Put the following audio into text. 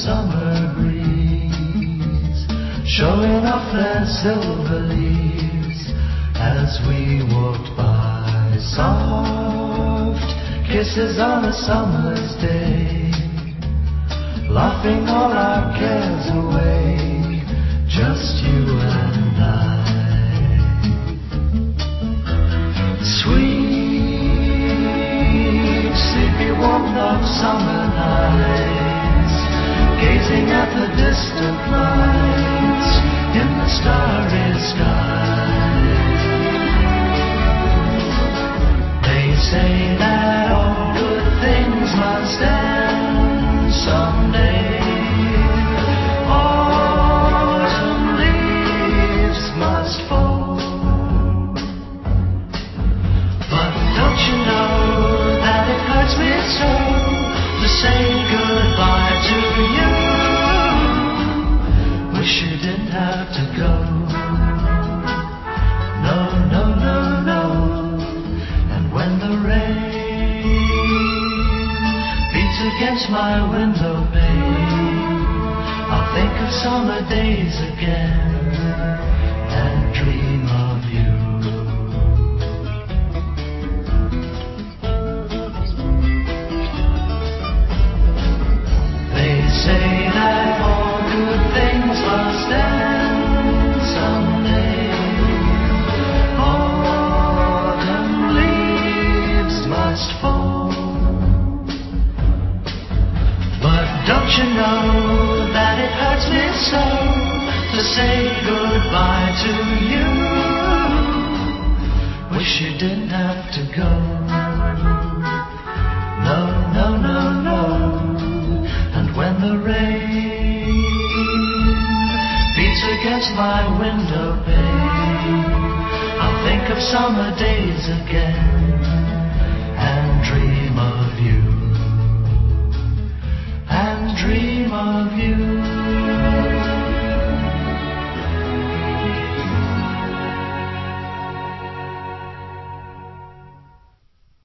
summer breeze, showing off their silver leaves as we walked by. Soft kisses on a summer's day, laughing all our cares away, just you and I. Sweet, sleepy warmth of summer nights, gazing at the distant lights in the starry sky. They say that all good things must end someday. Autumn leaves must fall. But don't you know that it hurts me so to say goodbye to you? Wish you didn't have to go. No, no, no, no. And when the rain beats against my window pane, I'll think of summer days again and dream of you. They say that all good things must end someday. Autumn leaves must fall. But don't you know that it hurts me so to say goodbye to you? Wish you didn't have to go. No, no, no, no. And when the rain beats against my window pane, I'll think of summer days again and dream of you. And dream of you.